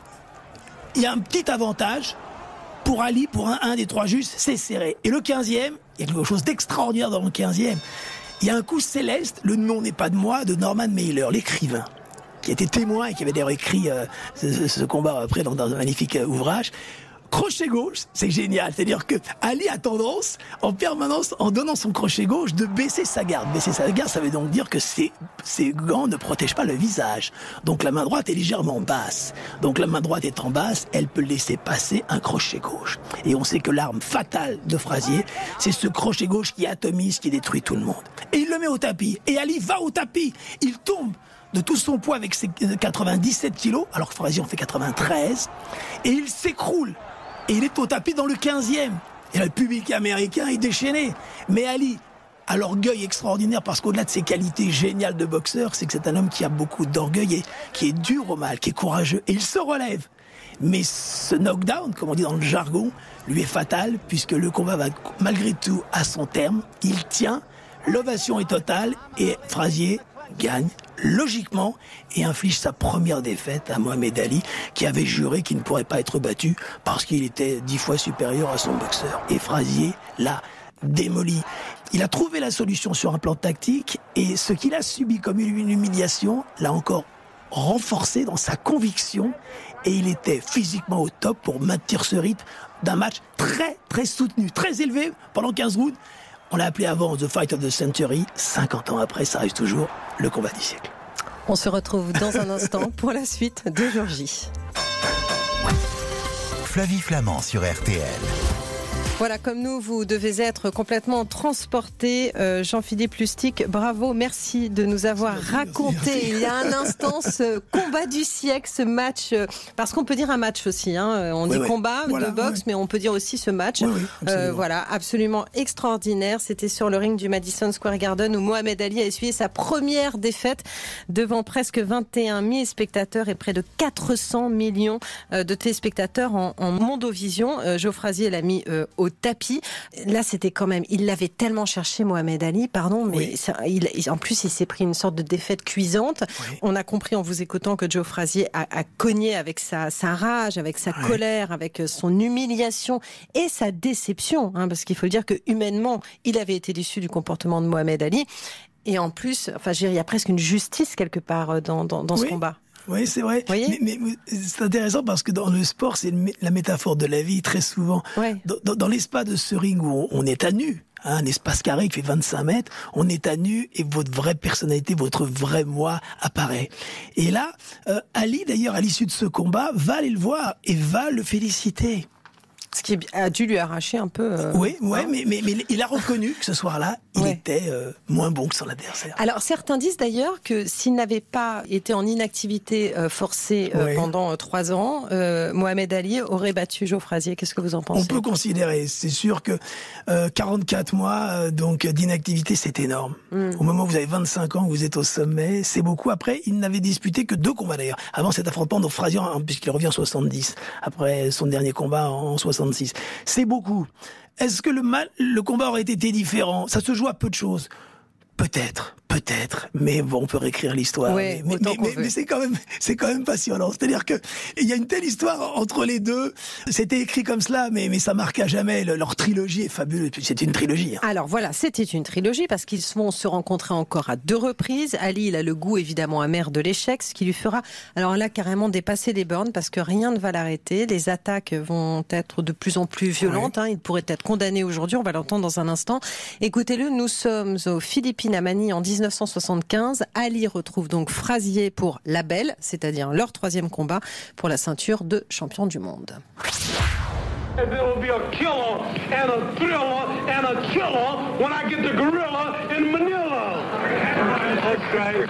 il y a un petit avantage pour Ali, pour un, un des trois juges, c'est serré. Et le quinzième, il y a quelque chose d'extraordinaire dans le quinzième. Il y a un coup céleste, le nom n'est pas de moi, de Norman Mailer, l'écrivain, qui était témoin et qui avait d'ailleurs écrit euh, ce, ce combat après dans, dans un magnifique euh, ouvrage. Crochet gauche, c'est génial. C'est-à-dire que Ali a tendance, en permanence, en donnant son crochet gauche, de baisser sa garde. Baisser sa garde, ça veut donc dire que ses, ses gants ne protègent pas le visage. Donc la main droite est légèrement basse. Donc la main droite étant basse, elle peut laisser passer un crochet gauche. Et on sait que l'arme fatale de Frazier, c'est ce crochet gauche qui atomise, qui détruit tout le monde. Et il le met au tapis. Et Ali va au tapis. Il tombe de tout son poids avec ses quatre-vingt-dix-sept kilos, alors que Frazier en fait quatre-vingt-treize. Et il s'écroule. Et il est au tapis dans le quinzième. Et là, le public américain est déchaîné. Mais Ali a l'orgueil extraordinaire parce qu'au-delà de ses qualités géniales de boxeur, c'est que c'est un homme qui a beaucoup d'orgueil et qui est dur au mal, qui est courageux. Et il se relève. Mais ce knockdown, comme on dit dans le jargon, lui est fatal puisque le combat va malgré tout à son terme. Il tient, l'ovation est totale et Frazier gagne logiquement et inflige sa première défaite à Mohamed Ali, qui avait juré qu'il ne pourrait pas être battu parce qu'il était dix fois supérieur à son boxeur. Et Frazier l'a démoli. Il a trouvé la solution sur un plan tactique et ce qu'il a subi comme une humiliation l'a encore renforcé dans sa conviction et il était physiquement au top pour maintenir ce rythme d'un match très très soutenu, très élevé pendant quinze rounds. On l'a appelé avant The Fight of the Century. cinquante ans après, ça reste toujours le combat du siècle. On se retrouve dans un instant pour la suite de Jour J. Flavie Flament sur R T L. Voilà, comme nous, vous devez être complètement transporté. Euh, Jean-Philippe Lustig, bravo, merci de nous avoir merci, raconté merci. Il y a un instant ce combat du siècle, ce match, euh, parce qu'on peut dire un match aussi, hein, on oui, dit oui. combat voilà, de boxe, oui. mais on peut dire aussi ce match. Oui, oui, absolument. Euh, voilà, absolument extraordinaire. C'était sur le ring du Madison Square Garden où Mohamed Ali a essuyé sa première défaite devant presque vingt et un mille spectateurs et près de quatre cents millions de téléspectateurs en, en mondovision. Euh, Joe Frazier l'a mis euh, au tapis. Là, c'était quand même, il l'avait tellement cherché, Mohamed Ali, pardon, mais oui. ça, il, en plus, il s'est pris une sorte de défaite cuisante. Oui. On a compris en vous écoutant que Joe Frazier a, a cogné avec sa, sa rage, avec sa oui. colère, avec son humiliation et sa déception, hein, parce qu'il faut dire que humainement, il avait été déçu du comportement de Mohamed Ali. Et en plus, enfin, il y a presque une justice quelque part dans, dans, dans oui. ce combat. Oui, c'est vrai. Mais, mais, mais c'est intéressant parce que dans le sport, c'est la métaphore de la vie très souvent. Ouais. Dans, dans, dans l'espace de ce ring où on, on est à nu, hein, un espace carré qui fait vingt-cinq mètres, on est à nu et votre vraie personnalité, votre vrai moi apparaît. Et là, euh, Ali, d'ailleurs, à l'issue de ce combat, va aller le voir et va le féliciter. Ce qui a dû lui arracher un peu... Euh, oui, ouais, hein. mais, mais, mais il a reconnu que ce soir-là, il ouais. était euh, moins bon que son adversaire. Alors, certains disent d'ailleurs que s'il n'avait pas été en inactivité euh, forcée euh, ouais. pendant euh, trois ans, euh, Mohamed Ali aurait battu Joe Frazier. Qu'est-ce que vous en pensez ? On peut considérer. C'est sûr que euh, quarante-quatre mois euh, donc d'inactivité, c'est énorme. Mm. Au moment où vous avez vingt-cinq ans, vous êtes au sommet, c'est beaucoup. Après, il n'avait disputé que deux combats d'ailleurs. Avant cet affrontement, donc Frazier, hein, puisqu'il revient en soixante-dix, après son dernier combat en soixante-six. C'est beaucoup. Est-ce que le, mal, le combat aurait été différent ? Ça se joue à peu de choses. Peut-être, Peut-être, mais bon, on peut réécrire l'histoire. Ouais, mais mais, mais, mais c'est quand même, c'est quand même passionnant. C'est-à-dire que il y a une telle histoire entre les deux. C'était écrit comme cela, mais mais ça marque à jamais. Le, leur trilogie est fabuleuse. C'est une trilogie. Hein. Alors voilà, c'était une trilogie parce qu'ils vont se rencontrer encore à deux reprises. Ali, il a le goût évidemment amer de l'échec, ce qui lui fera, alors là, carrément dépasser les bornes parce que rien ne va l'arrêter. Les attaques vont être de plus en plus violentes. Ouais. Hein. Il pourrait être condamné aujourd'hui. On va l'entendre dans un instant. Écoutez-le. Nous sommes aux Philippines à Manille en dix-neuf cent soixante-quinze. Ali retrouve donc Frazier pour la belle, c'est-à-dire leur troisième combat pour la ceinture de champion du monde. There will be a killer and a thriller and a killer when I get the gorilla in Manila. That's right.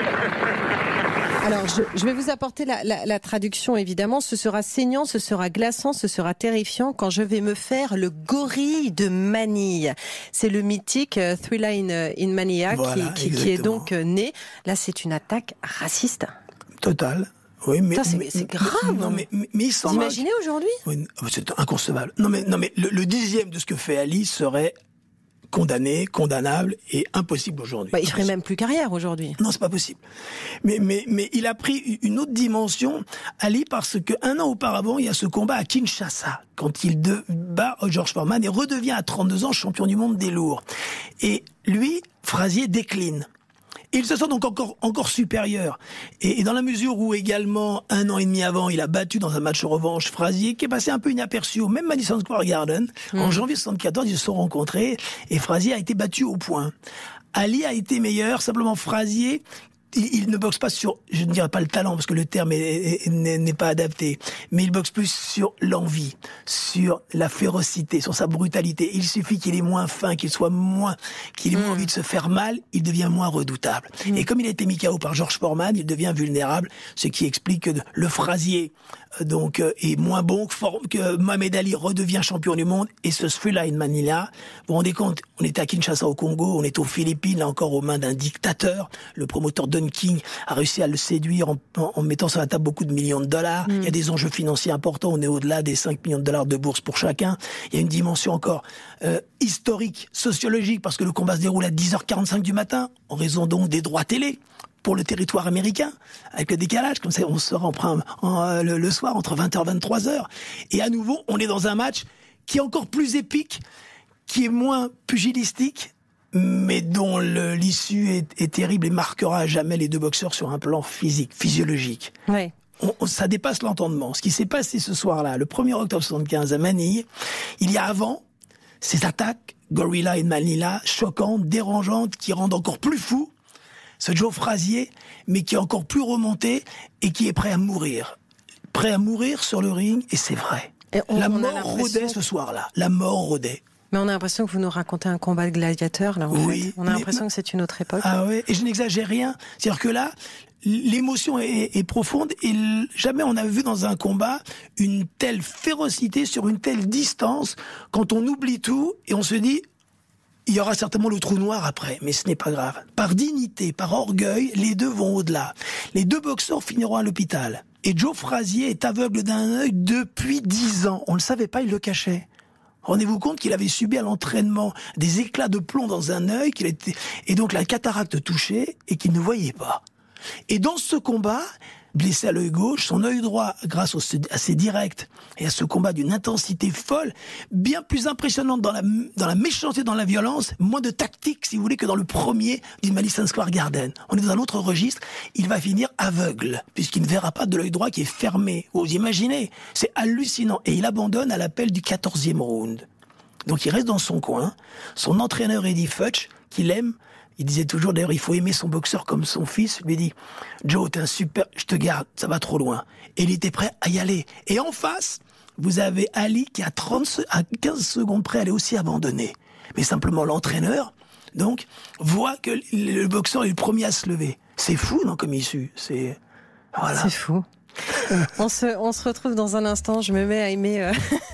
Alors, je, je vais vous apporter la, la, la traduction, évidemment. Ce sera saignant, ce sera glaçant, ce sera terrifiant quand je vais me faire le gorille de Manille. C'est le mythique uh, Thriller in, in Manilla voilà, qui, qui, qui est donc uh, né. Là, c'est une attaque raciste. Totale. Oui, mais, Putain, c'est, mais c'est grave. Non, mais, mais, mais Vous imaginez aujourd'hui ? Oui, c'est inconcevable. Non, mais, non, mais le, le dixième de ce que fait Ali serait condamné, condamnable et impossible aujourd'hui. Bah, il ferait même plus carrière aujourd'hui. Non, c'est pas possible. Mais, mais, mais il a pris une autre dimension, Ali, parce que un an auparavant, il y a ce combat à Kinshasa, quand il de, bat George Foreman et redevient à trente-deux ans champion du monde des lourds. Et lui, Frazier décline. Et il se sent donc encore, encore supérieur. Et, et dans la mesure où également, un an et demi avant, il a battu dans un match revanche Frazier, qui est passé un peu inaperçu au même Madison Square Garden. Mmh. En janvier soixante-quatorze, ils se sont rencontrés et Frazier a été battu au point. Ali a été meilleur, simplement Frazier, il, il ne boxe pas sur, je ne dirais pas le talent, parce que le terme est, est, n'est, n'est pas adapté, mais il boxe plus sur l'envie, sur la férocité, sur sa brutalité. Il suffit qu'il ait moins faim, qu'il soit moins, qu'il ait moins mmh. envie de se faire mal, il devient moins redoutable. Mmh. Et comme il a été mis K O par George Foreman, il devient vulnérable, ce qui explique que le Frazier donc est moins bon que, que Mohamed Ali redevient champion du monde. Et ce Thriller in Manila, vous vous rendez compte, on était à Kinshasa au Congo, on est aux Philippines, là encore aux mains d'un dictateur. Le promoteur Don King a réussi à le séduire en, en, en mettant sur la table beaucoup de millions de dollars. Mm. Il y a des enjeux financiers importants, on est au-delà des cinq millions de dollars de bourse pour chacun. Il y a une dimension encore euh, historique, sociologique, parce que le combat se déroule à dix heures quarante-cinq du matin, en raison donc des droits télé pour le territoire américain, avec le décalage, comme ça on sera en, en, le, le soir entre vingt heures et vingt-trois heures. Et à nouveau, on est dans un match qui est encore plus épique, qui est moins pugilistique, mais dont le, l'issue est, est terrible et marquera à jamais les deux boxeurs sur un plan physique, physiologique. Oui. On, on, ça dépasse l'entendement. Ce qui s'est passé ce soir-là, le premier octobre soixante-quinze à Manille, il y a avant ces attaques, Gorilla in Manila, choquantes, dérangeantes, qui rendent encore plus fou ce Joe Frazier, mais qui est encore plus remonté et qui est prêt à mourir. Prêt à mourir sur le ring, et c'est vrai. Et on, la mort rôdait ce soir-là. La mort rôdait. Mais on a l'impression que vous nous racontez un combat de gladiateurs, là, en oui, fait. On a l'impression mais, que c'est une autre époque. Ah ouais, et je n'exagère rien. C'est-à-dire que là, l'émotion est, est profonde, et jamais on a vu dans un combat une telle férocité sur une telle distance, quand on oublie tout, et on se dit, il y aura certainement le trou noir après, mais ce n'est pas grave. Par dignité, par orgueil, les deux vont au-delà. Les deux boxeurs finiront à l'hôpital. Et Joe Frazier est aveugle d'un œil depuis dix ans. On ne le savait pas, il le cachait. Rendez-vous compte qu'il avait subi à l'entraînement des éclats de plomb dans un œil, qu'il était, et donc la cataracte touchée, et qu'il ne voyait pas. Et dans ce combat, blessé à l'œil gauche, son œil droit, grâce au, à ses directs et à ce combat d'une intensité folle, bien plus impressionnante dans la, dans la méchanceté, dans la violence, moins de tactique, si vous voulez, que dans le premier du Madison Square Garden. On est dans un autre registre, il va finir aveugle, puisqu'il ne verra pas de l'œil droit qui est fermé. Vous imaginez, c'est hallucinant. Et il abandonne à l'appel du quatorzième round. Donc il reste dans son coin. Son entraîneur Eddie Futch, qu'il aime, il disait toujours, d'ailleurs, il faut aimer son boxeur comme son fils. Il lui dit, Joe, t'es un super, je te garde, ça va trop loin. Et il était prêt à y aller. Et en face, vous avez Ali qui, à trente, à quinze secondes près, allait aussi abandonner. Mais simplement, l'entraîneur, donc, voit que le boxeur est le premier à se lever. C'est fou, non, comme issue. C'est, voilà. C'est fou. on se, on se retrouve dans un instant. Je me mets à aimer, euh,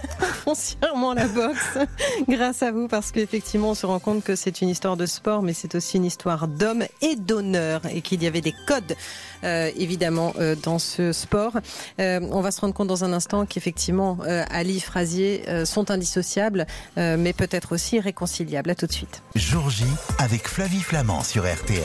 foncièrement la boxe grâce à vous, parce qu'effectivement on se rend compte que c'est une histoire de sport, mais c'est aussi une histoire d'hommes et d'honneur, et qu'il y avait des codes euh, évidemment euh, dans ce sport. Euh, on va se rendre compte dans un instant qu'effectivement euh, Ali Frazier euh, sont indissociables, euh, mais peut-être aussi réconciliables. À tout de suite. Jour J avec Flavie Flamand sur R T L.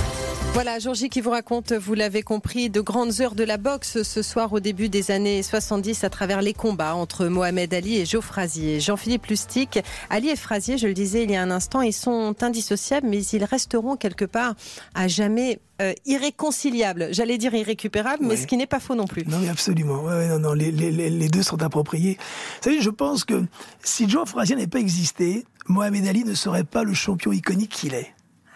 Voilà, Jour J qui vous raconte, vous l'avez compris, de grandes heures de la boxe ce soir au début des années soixante-dix à travers les combats entre Mohamed Ali et Joe Frazier. Jean-Philippe Lustig, Ali et Frazier, je le disais il y a un instant, ils sont indissociables, mais ils resteront quelque part à jamais euh, irréconciliables. J'allais dire irrécupérables, ouais. Mais ce qui n'est pas faux non plus. Non, mais absolument. Ouais, ouais, non, non, les, les, les deux sont appropriés. Vous savez, je pense que si Joe Frazier n'avait pas existé, Mohamed Ali ne serait pas le champion iconique qu'il est.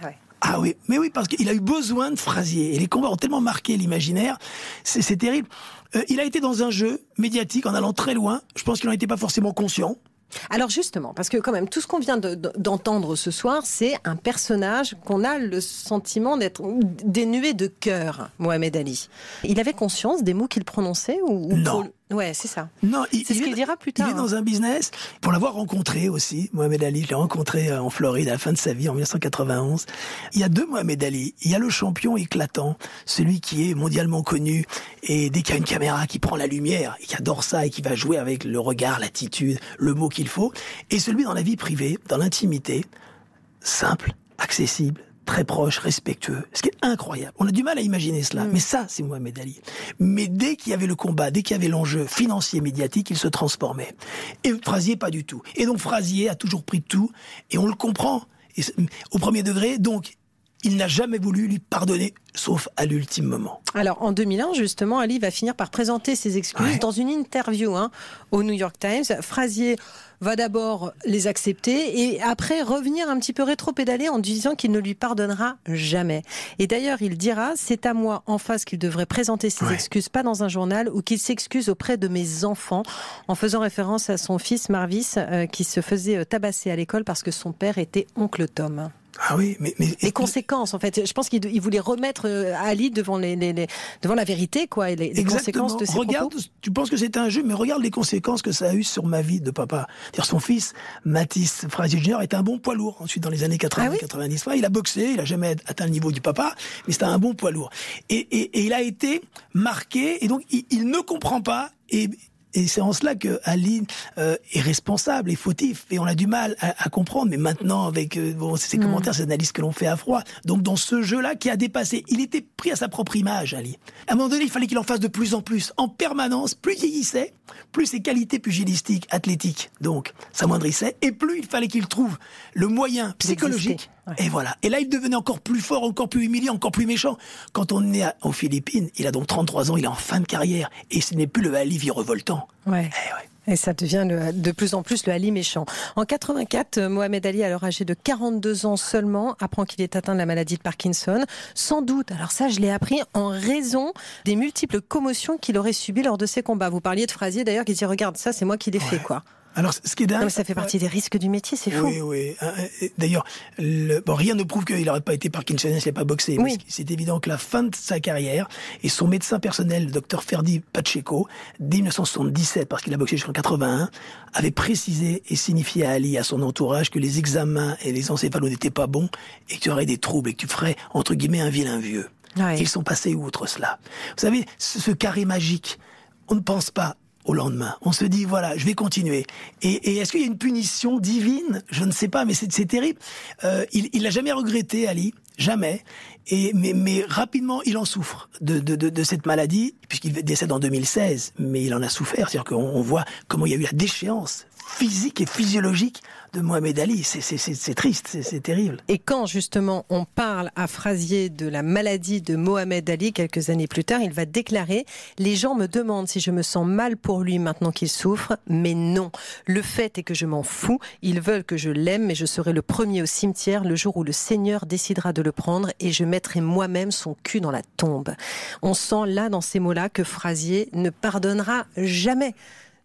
Ah oui, mais oui, parce qu'il a eu besoin de Frazier. Et les combats ont tellement marqué l'imaginaire, c'est, c'est terrible. Euh, il a été dans un jeu médiatique en allant très loin. Je pense qu'il n'en était pas forcément conscient. Alors justement, parce que quand même, tout ce qu'on vient de, de, d'entendre ce soir, c'est un personnage qu'on a le sentiment d'être dénué de cœur, Mohamed Ali. Il avait conscience des mots qu'il prononçait ou, ou Non. Pour... Ouais, c'est ça. Non, il, c'est il ce qu'il est, dira plus tard. Il est dans un business, pour l'avoir rencontré aussi, Mohamed Ali, je l'ai rencontré en Floride à la fin de sa vie, en dix-neuf cent quatre-vingt-onze. Il y a deux Mohamed Ali. Il y a le champion éclatant, celui qui est mondialement connu, et dès qu'il y a une caméra qui prend la lumière, et qui adore ça, et qui va jouer avec le regard, l'attitude, le mot qu'il faut, et celui dans la vie privée, dans l'intimité, simple, accessible, très proche, respectueux, ce qui est incroyable. On a du mal à imaginer cela, mmh. mais ça, c'est Mohamed Ali. Mais dès qu'il y avait le combat, dès qu'il y avait l'enjeu financier, médiatique, il se transformait. Et Frazier, pas du tout. Et donc Frazier a toujours pris tout, et on le comprend, et, au premier degré, donc il n'a jamais voulu lui pardonner, sauf à l'ultime moment. Alors, en deux mille un, justement, Ali va finir par présenter ses excuses ouais. dans une interview hein, au New York Times. Frazier va d'abord les accepter et après revenir un petit peu rétro-pédaler en disant qu'il ne lui pardonnera jamais. Et d'ailleurs, il dira, c'est à moi en face qu'il devrait présenter ses ouais. excuses, pas dans un journal, ou qu'il s'excuse auprès de mes enfants, en faisant référence à son fils Marvis, euh, qui se faisait tabasser à l'école parce que son père était oncle Tom. Ah oui, mais, mais les conséquences en fait. Je pense qu'il il voulait remettre Ali devant les, les, les devant la vérité quoi, et les, les conséquences de ses regarde, propos. Tu penses que c'est un jeu, mais regarde les conséquences que ça a eu sur ma vie de papa. C'est-à-dire son fils Mathis Frazier junior était un bon poids lourd. Ensuite, dans les années quatre-vingts, ah oui quatre-vingt-dix, il a boxé, il a jamais atteint le niveau du papa, mais c'était un bon poids lourd. Et, et, et il a été marqué, et donc il, il ne comprend pas. Et Et c'est en cela que Ali euh, est responsable et fautif. Et on a du mal à, à comprendre. Mais maintenant, avec euh, bon, ces mmh. commentaires, ces analyses que l'on fait à froid. Donc dans ce jeu-là qui a dépassé, il était pris à sa propre image, Ali. À un moment donné, il fallait qu'il en fasse de plus en plus. En permanence, plus il vieillissait, plus ses qualités pugilistiques, athlétiques, donc, s'amoindrissaient. Et plus il fallait qu'il trouve le moyen psychologique. Ouais. Et voilà. Et là, il devenait encore plus fort, encore plus humiliant, encore plus méchant. Quand on est à, aux Philippines, il a donc trente-trois ans, il est en fin de carrière. Et ce n'est plus le Ali virevoltant. Ouais. Eh ouais. Et ça devient le, de plus en plus le Ali méchant. En quatre-vingt-quatre, Mohamed Ali, alors âgé de quarante-deux ans seulement, apprend qu'il est atteint de la maladie de Parkinson. Sans doute, alors ça je l'ai appris, en raison des multiples commotions qu'il aurait subies lors de ses combats. Vous parliez de Frazier d'ailleurs qui dit « Regarde, ça c'est moi qui l'ai ouais. fait quoi ». Alors, ce qui est dingue, non, ça fait partie des risques du métier, c'est fou. Oui, oui. D'ailleurs, le, bon, rien ne prouve qu'il n'aurait pas été Parkinsonien s'il n'avait pas boxé. Oui. C'est évident que la fin de sa carrière, et son médecin personnel, le docteur Ferdi Pacheco, dès dix-neuf cent soixante-dix-sept, parce qu'il a boxé jusqu'en quatre-vingt-un, avait précisé et signifié à Ali, à son entourage, que les examens et les encéphalos n'étaient pas bons, et que tu aurais des troubles, et que tu ferais, entre guillemets, un vilain vieux. Ouais. Et ils sont passés outre cela. Vous savez, ce, ce carré magique, on ne pense pas au lendemain. On se dit, voilà, je vais continuer. Et, et est-ce qu'il y a une punition divine ? Je ne sais pas, mais c'est, c'est terrible. Euh, il n'a jamais regretté, Ali, jamais. Et, mais, mais rapidement, il en souffre de, de, de, de cette maladie, puisqu'il décède en deux mille seize, mais il en a souffert. C'est-à-dire qu'on on voit comment il y a eu la déchéance physique et physiologique de Mohamed Ali. C'est, c'est, c'est, c'est triste, c'est, c'est terrible. Et quand justement on parle à Frazier de la maladie de Mohamed Ali, quelques années plus tard, il va déclarer « Les gens me demandent si je me sens mal pour lui maintenant qu'il souffre, mais non. Le fait est que je m'en fous. Ils veulent que je l'aime, mais je serai le premier au cimetière le jour où le Seigneur décidera de le prendre et je mettrai moi-même son cul dans la tombe. » On sent là, dans ces mots-là, que Frazier ne pardonnera jamais.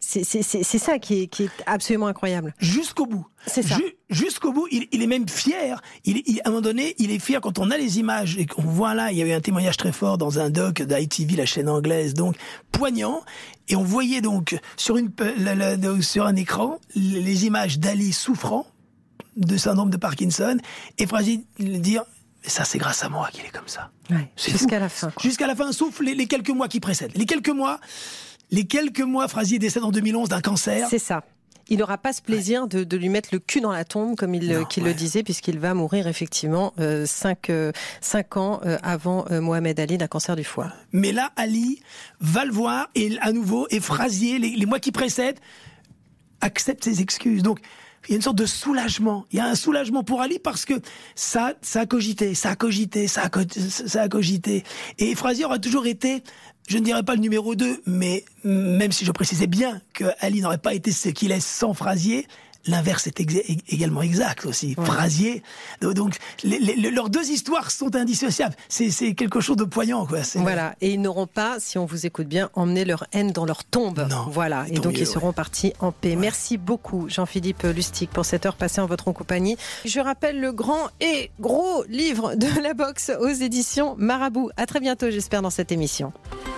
C'est, c'est, c'est, c'est ça qui est, qui est absolument incroyable. Jusqu'au bout. C'est ça. Ju- jusqu'au bout, il, il est même fier. Il, il, à un moment donné, il est fier quand on a les images et qu'on voit là, il y avait un témoignage très fort dans un doc d'I T V, la chaîne anglaise, donc poignant. Et on voyait donc sur, une, la, la, la, sur un écran les images d'Ali souffrant de syndrome de Parkinson et Frazier dire « ça c'est grâce à moi qu'il est comme ça ouais, ». Jusqu'à fou. la fin. Quoi. Jusqu'à la fin, sauf les, les quelques mois qui précèdent. Les quelques mois... Les quelques mois, Frazier décède en deux mille onze d'un cancer. C'est ça. Il n'aura pas ce plaisir ouais. de, de lui mettre le cul dans la tombe, comme il, non, qu'il ouais. le disait, puisqu'il va mourir effectivement euh, cinq, euh, cinq ans euh, avant euh, Mohamed Ali d'un cancer du foie. Mais là, Ali va le voir, et à nouveau, et Frazier, les, les mois qui précèdent, accepte ses excuses. Donc, il y a une sorte de soulagement. Il y a un soulagement pour Ali parce que ça, ça a cogité, ça a cogité, ça a, co- ça a cogité. Et Frazier aura toujours été, je ne dirais pas le numéro deux, mais même si je précisais bien que Ali n'aurait pas été ce qu'il est sans Frazier, l'inverse est ex- également exact aussi. Ouais. Frazier, donc les, les, leurs deux histoires sont indissociables. C'est, c'est quelque chose de poignant, quoi. C'est voilà, et ils n'auront pas, si on vous écoute bien, emmené leur haine dans leur tombe. Non, voilà, et donc mieux, ils seront ouais. partis en paix. Ouais. Merci beaucoup, Jean-Philippe Lustig, pour cette heure passée en votre compagnie. Je rappelle le grand et gros livre de la boxe aux éditions Marabout. À très bientôt, j'espère, dans cette émission.